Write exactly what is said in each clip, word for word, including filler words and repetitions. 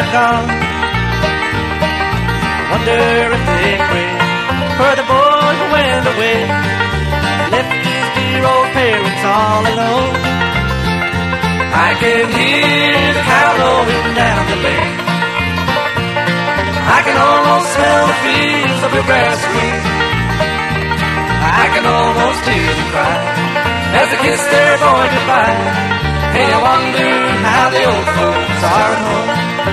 have gone. I wonder if they pray for the boy who went away, left his dear old parents all alone. I can hear the cow lowing down the lane. I can almost smell the fields of your grass green. I can almost hear them cry as they kiss their boy goodbye. Hey, I wonder how the old folks are at home.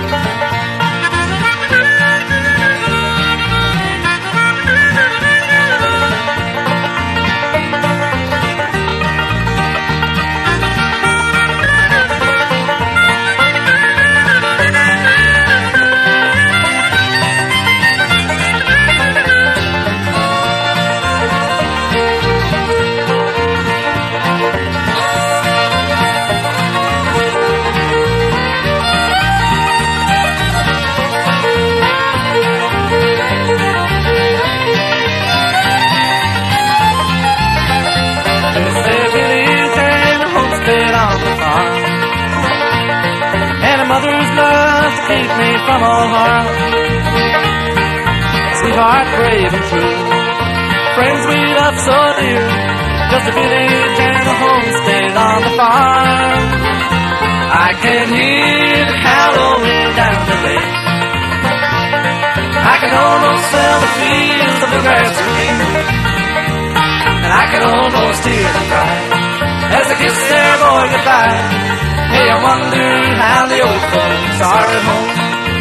Mother's love to keep me from all harm. Sweetheart, brave and true, friends we love so dear, just a village and a homestead on the farm. I can hear the cow lowing down the lane. I can almost smell the fields of the grass green, and I can almost hear them cry as they kiss their boy goodbye. Hey, I wonder how the old folks are at home.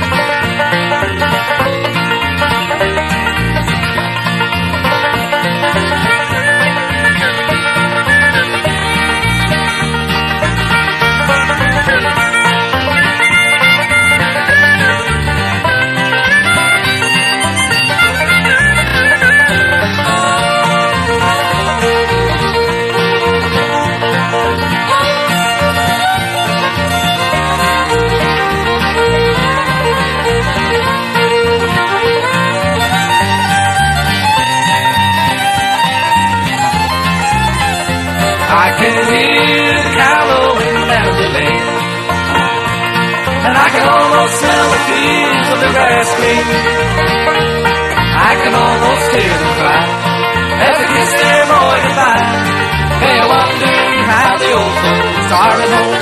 I can hear the cow lowing down the lane, and I can almost smell the fields of the grass green. I can almost hear them cry as they kiss their boy goodbye. Hey, I wonder how the old folks are at home.